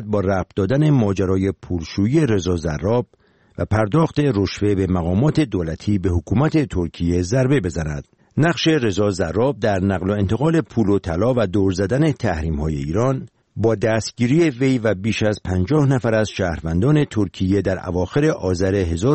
با ربط دادن ماجرای پولشویی رضا زراب و پرداخت رشوه به مقامات دولتی به حکومت ترکیه ضربه بزند. نقش رضا زراب در نقل و انتقال پول و طلا و دور زدن تحریم‌های ایران با دستگیری وی و بیش از 50 نفر از شهروندان ترکیه در اواخر آذر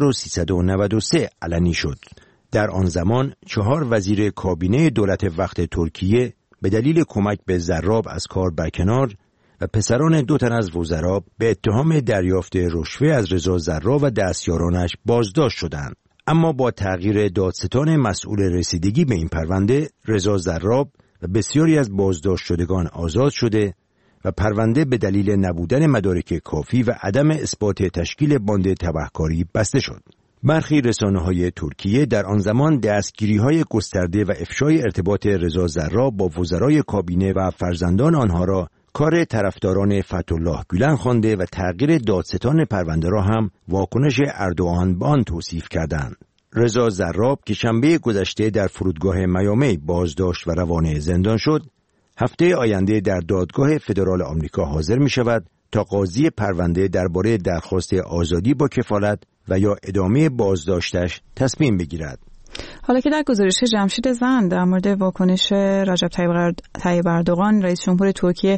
1393 علنی شد. در آن زمان 4 وزیر کابینه دولت وقت ترکیه به دلیل کمک به زراب از کار برکنار و پسران 2 تن از وزرا به اتهام دریافت رشوه از رضا زراب و دستیارانش بازداشت شدند. اما با تغییر دادستان مسئول رسیدگی به این پرونده، رضا زراب و بسیاری از بازداشت شدگان آزاد شده و پرونده به دلیل نبودن مدارک کافی و عدم اثبات تشکیل باند تبهکاری بسته شد. برخی رسانه‌های ترکیه در آن زمان دستگیری‌های گسترده و افشای ارتباط رضا زراب با وزرای کابینه و فرزندان آنها را کار طرفداران فتح‌الله گولن خوانده و تغییر دادستان پرونده را هم واکنش اردوغان به آن توصیف کردند. رضا زراب که شنبه گذشته در فرودگاه میامی بازداشت و روانه زندان شد، هفته آینده در دادگاه فدرال آمریکا حاضر می شود تا قاضی پرونده درباره درخواست آزادی با کفالت و یا ادامه بازداشتش تصمیم بگیرد. حالا که در گزارش جمشید زند در مورد واکنش رجب طیب اردوغان رئیس جمهور ترکیه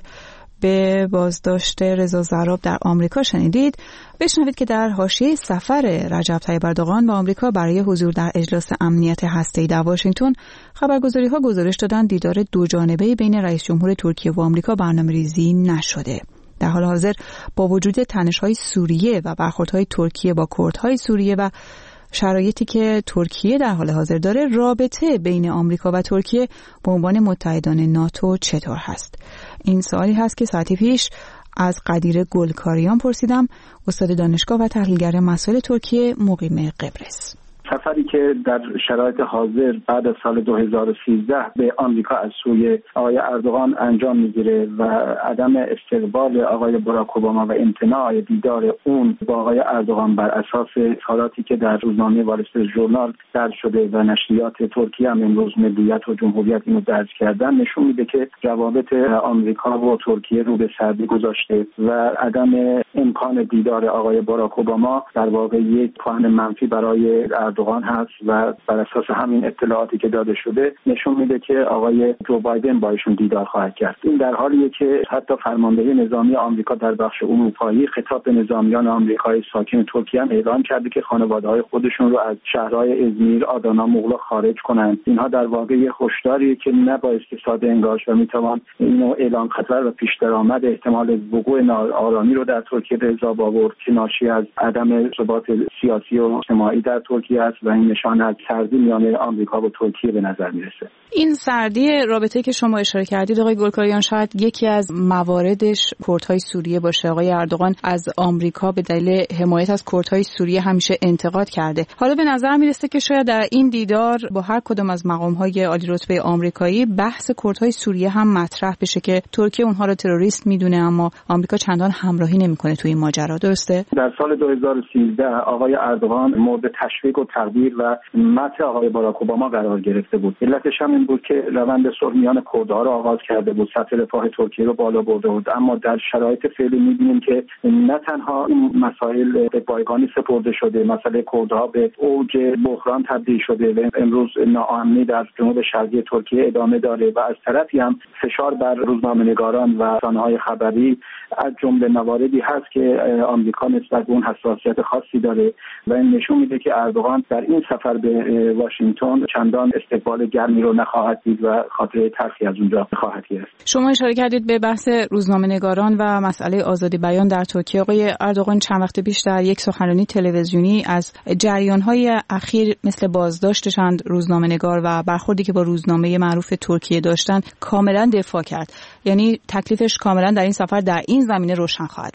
به بازداشت رضا زراب در آمریکا شنیدید، بشنوید که در حاشیه سفر رجب طیب اردوغان به آمریکا برای حضور در اجلاس امنیت هسته‌ای در واشنگتن، خبرگزاری‌ها گزارش دادند دیدار دو جانبه بین رئیس جمهور ترکیه و آمریکا برنامه‌ریزی نشده. در حال حاضر با وجود تنش‌های سوریه و برخوردهای ترکیه با کردهای سوریه و شرایطی که ترکیه در حال حاضر داره، رابطه بین آمریکا و ترکیه به عنوان متحدان ناتو چطور هست؟ این سوالی هست که ساعتی پیش از قدیر گلکاریان پرسیدم، استاد دانشگاه و تحلیلگر مسائل ترکیه مقیم قبرس. سفری که در شرایط حاضر بعد از سال 2013 به آمریکا از سوی آقای اردوغان انجام میگیره و عدم استقبال آقای باراک اوباما و امتناع دیدار اون با آقای اردوغان بر اساس اظهاراتی که در روزنامه وال استریت ژورنال درج شده و نشریات ترکیه هم امروز ملیت و جمهوریت اینو درج کردن، نشون میده که روابط آمریکا و ترکیه رو به سردی گذاشته و عدم امکان دیدار آقای باراک اوباما در واقع یک پوان منفی برای اردوغان هست و بر اساس همین اطلاعاتی که داده شده نشون میده که آقای جو بایدن با ایشون دیدار خواهد کرد. این در حالیه که حتی فرماندهی نظامی آمریکا در بخش اروپایی خطاب به نظامیان آمریکایی ساکن ترکیه هم اعلام کرده که خانواده‌های خودشون رو از شهرهای ازمیر، آدانا، مغلا خارج کنند. اینها در واقع هشداریه که نبایستی ساده انگاشت و میتوان اینو اعلام خطر و پیش درآمد احتمال وقوع ناآرامی رو در ترکیه به حساب آورد که ناشی از عدم ثبات سیاسی و اجتماعی در ترکیه است و این نشان از سردی میان آمریکا و ترکیه به نظر میرسه. این سردی رابطه‌ای که شما اشاره کردید آقای گلکاریان شاید یکی از مواردش کردهای سوریه باشه. آقای اردوغان از آمریکا به دلیل حمایت از کردهای سوریه همیشه انتقاد کرده. حالا به نظر میرسه که شاید در این دیدار با هر کدام از مقام‌های عالی رتبه آمریکایی بحث کردهای سوریه هم مطرح بشه که ترکیه اونها رو تروریست میدونه اما آمریکا چندان همراهی نمیکنه توی این ماجرا. درسته؟ در سال 2013 آقای اردوغان مورد تشویق و تقدیر و مدح آقای باراک اوباما قرار گرفته بود. علتش هم این بود که روند صلح میان کردها را آغاز کرده بود، سطح رفاه ترکیه رو بالا برده بود، اما در شرایط فعلی می‌بینیم که نه تنها این مسائل به بایگانی سپرده شده، مسئله کردها به اوج بحران تبدیل شده و امروز ناامنی در جنوب شرقی ترکیه ادامه داره و از طرفی هم فشار بر روزنامه‌نگاران و رسانه‌های خبری از جمله مواردی هست که آمریکا نسبت به اون حساسیت خاصی داره و این نشون میده که اردوغان در این سفر به واشنگتن چندان استقبال گرمی رو نخواهد دید و خاطره تلخی از اونجا خواهد گرفت. شما اشاره کردید به بحث روزنامه‌نگاران و مسئله آزادی بیان در ترکیه. آقای اردوغان چند وقت پیش در یک سخنرانی تلویزیونی از جریان‌های اخیر مثل بازداشت چند روزنامه‌نگار و برخوردی که با روزنامه معروف ترکیه داشتن کاملا دفاع کرد. یعنی تکلیفش کاملا در این سفر در این زمینه روشن خواهد بود.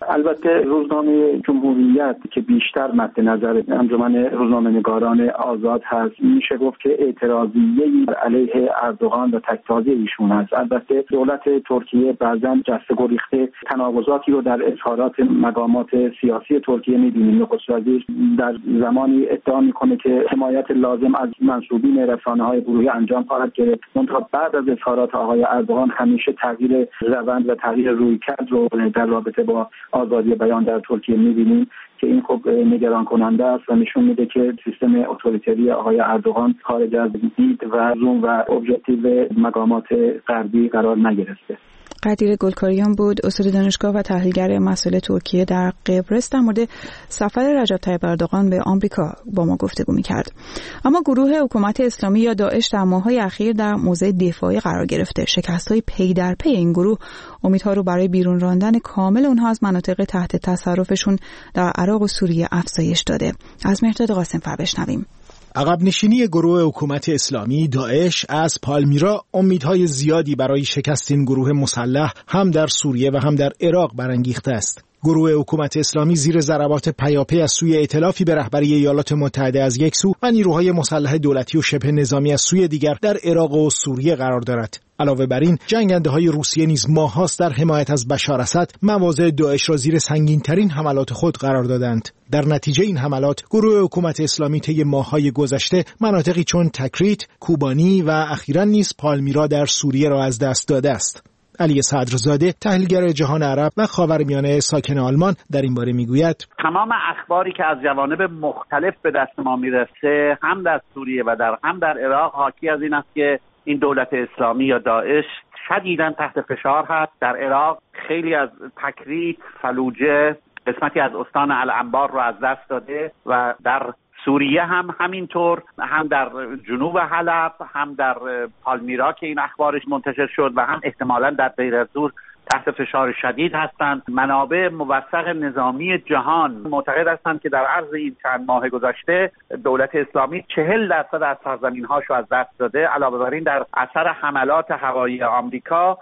البته روزنامه جمهوریت که بیشتر مد نظر انجمن روزنامه‌نگاران آزاد هست، میشه گفت که اعتراضیه‌ای علیه اردوغان و تک‌سازی ایشون هست. البته دولت ترکیه بعضاً جسته گریخته تناقضاتی رو در اظهارات مقامات سیاسی ترکیه می‌بینیم. نخست وزیر در زمانی ادعا می‌کنه که حمایت لازم از منسوبین رسانه‌های گروهی انجام خواهد گرفت، منتها بعد از اظهارات آقای اردوغان همیشه تغییر روند و تغییر رویکرد رو در رابطه با آزادی بیان در ترکیه می‌بینیم که این خب نگران کننده است و نشون میده که سیستم اتوریتری آقای اردوغان خارج از دید و زوم و ابژکتیو مقامات غربی قرار نگرفته. قدیر گلکاریان بود، استاد دانشگاه و تحلیلگر مسائل ترکیه در قبرس، در مورد سفر رجب طیب اردوغان به آمریکا با ما گفتگو می‌کرد. اما گروه حکومت اسلامی یا داعش در ماه‌های اخیر در موضع دفاعی قرار گرفته. شکست‌های پی در پی این گروه امیدها رو برای بیرون راندن کامل اونها از مناطق تحت تصرفشون در عراق و سوریه افزایش داده. از مهرداد قاسم‌فر بشنویم. عقب نشینی گروه حکومت اسلامی داعش از پالمیرا امیدهای زیادی برای شکست این گروه مسلح هم در سوریه و هم در عراق برانگیخته است. گروه حکومت اسلامی زیر ضربات پیاپی از سوی ائتلافی به رهبری ایالات متحده از یک سو و نیروهای مسلح دولتی و شبه نظامی از سوی دیگر در عراق و سوریه قرار دارد. علاوه بر این جنگنده‌های روسیه نیز ماه‌هاست در حمایت از بشار اسد مواضع داعش را زیر سنگین‌ترین حملات خود قرار دادند. در نتیجه این حملات گروه حکومت اسلامی طی ماه‌های گذشته مناطقی چون تکریت، کوبانی و اخیراً نیز پالمیرا در سوریه را از دست داده است. علی صدرزاده تحلیلگر جهان عرب و خاورمیانه ساکن آلمان در این باره میگوید تمام اخباری که از جوانب مختلف به دست ما میرسه هم در سوریه و هم در عراق حاکی از این است که این دولت اسلامی یا داعش شدیداً تحت فشار هست. در عراق خیلی از تکریت، فلوجه، قسمتی از استان الانبار رو از دست داده و در سوریه هم همینطور، هم در جنوب حلب، هم در پالمیرا که این اخبارش منتشر شد و هم احتمالاً در دیر الزور تحت فشار شدید هستند. منابع موثق نظامی جهان معتقد هستند که در عرض این چند ماه گذشته دولت اسلامی 40% از سرزمین‌هاش رو از دست داده. علاوه بر این در اثر حملات هوایی آمریکا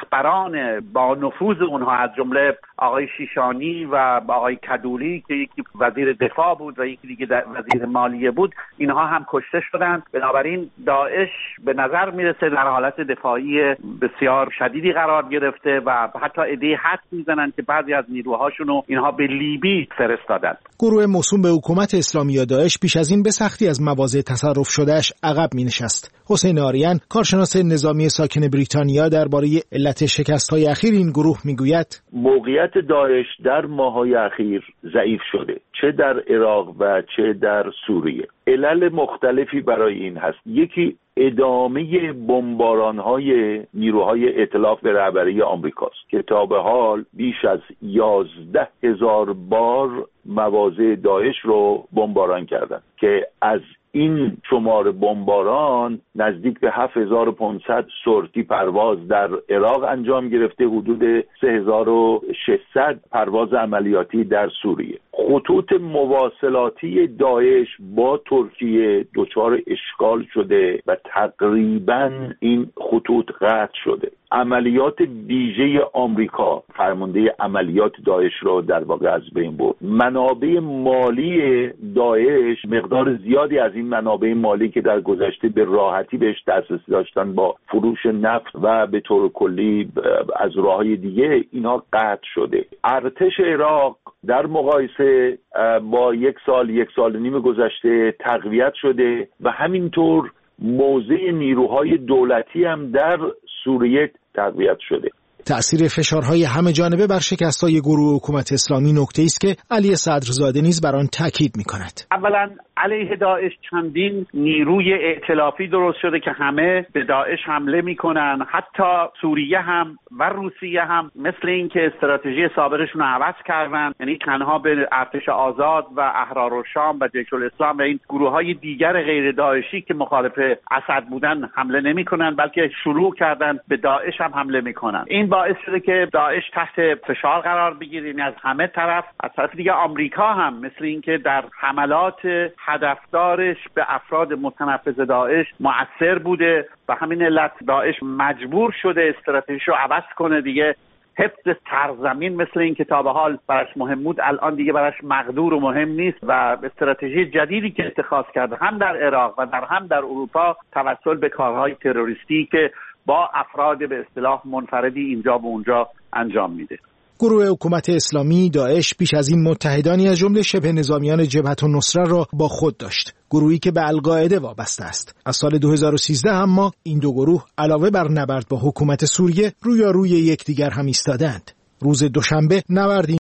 رهبران با نفوذ اونها از جمله آقای شیشانی و آقای کدوری که یکی وزیر دفاع بود و یکی دیگه وزیر مالیه بود، اینها هم کشته شدند. بنابراین داعش به نظر میرسه در حالت دفاعی بسیار شدیدی قرار گرفته و حتی ایده حد میزنن که بعضی از نیروهاشونو اینها به لیبی فرستادن. گروه موسوم به حکومت اسلامی یا داعش پیش از این به سختی از مواضع تصرف شدهش عقب مینشست. حسین آریان کارشناس نظامی ساکن بریتانیا درباره علت شکست‌های اخیر این گروه میگوید موقعیت داعش در ماه‌های اخیر ضعیف شده، چه در عراق و چه در سوریه. علل مختلفی برای این هست. یکی ادامه بمباران‌های نیروهای ائتلاف به رهبری آمریکاست که تا به حال بیش از 11,000 بار مواضع داعش رو بمباران کردند که از این شمار بمباران نزدیک به 7,500 سورتی پرواز در عراق انجام گرفته، حدود 3,600 پرواز عملیاتی در سوریه. خطوط مواصلاتی داعش با ترکیه دچار اشکال شده و تقریباً این خطوط قطع شده. عملیات ویژه آمریکا فرمانده عملیات داعش را در واقع از بین برد. منابع مالی داعش، مقدار زیادی از این منابع مالی که در گذشته به راحتی بهش دسترسی داشتن با فروش نفت و به طور کلی از راههای دیگه، اینها قطع شده. ارتش عراق در مقایسه با یک سال و نیم گذشته تقویت شده و همینطور موضع نیروهای دولتی هم در سوریه تقویت شده. تأثیر فشارهای همه جانبه بر شکست‌های گروه حکومت اسلامی نکته‌ای است که علی صدرزاده نیز بر آن تاکید می‌کند. اولا علیه داعش چندین نیروی ائتلافی درست شده که همه به داعش حمله میکنن. حتی سوریه هم و روسیه هم مثل این که استراتژی سابقشون رو عوض کردن، یعنی تنها به ارتش آزاد و احرارالشام و جیش الاسلام و این گروه‌های دیگر غیر داعشی که مخالف اسد بودن حمله نمیکنن، بلکه شروع کردن به داعش هم حمله میکنن. این باعث شده که داعش تحت فشار قرار بگیره، یعنی از همه طرف. از طرف دیگه آمریکا هم مثل این که در حملات هدفدارش به افراد متنفذ داعش مؤثر بوده و همین علت داعش مجبور شده استراتژیشو عوض کنه دیگه. حفظ سرزمین مثل این که تا به حال براش مهم بود الان دیگه براش مقدور و مهم نیست و استراتژی جدیدی که اتخاذ کرده هم در عراق و هم در اروپا توسل به کارهای تروریستی که با افراد به اصطلاح منفردی اینجا و اونجا انجام میده. گروه حکومت اسلامی داعش بیش از این متحدانی از جمله شبه نظامیان جبهة النصره را با خود داشت، گروهی که به القاعده وابسته است. از سال 2013 اما این دو گروه علاوه بر نبرد با حکومت سوریه رویاروی یکدیگر هم ایستادند. روز دوشنبه نبردی